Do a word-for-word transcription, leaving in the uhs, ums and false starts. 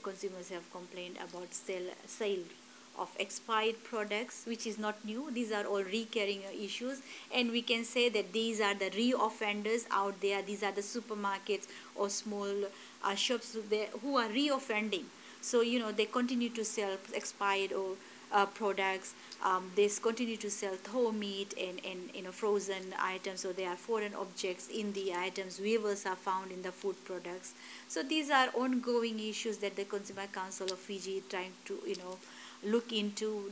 consumers have complained about sale, sale of expired products, which is not new. These are all recurring issues, and we can say that these are the re-offenders out there. These are the supermarkets or small uh, shops there who are re-offending. So you know they continue to sell expired or uh, products. Um, they continue to sell thaw meat and, and you know frozen items. So there are foreign objects in the items. Weavers are found in the food products. So these are ongoing issues that the Consumer Council of Fiji is trying to you know look into.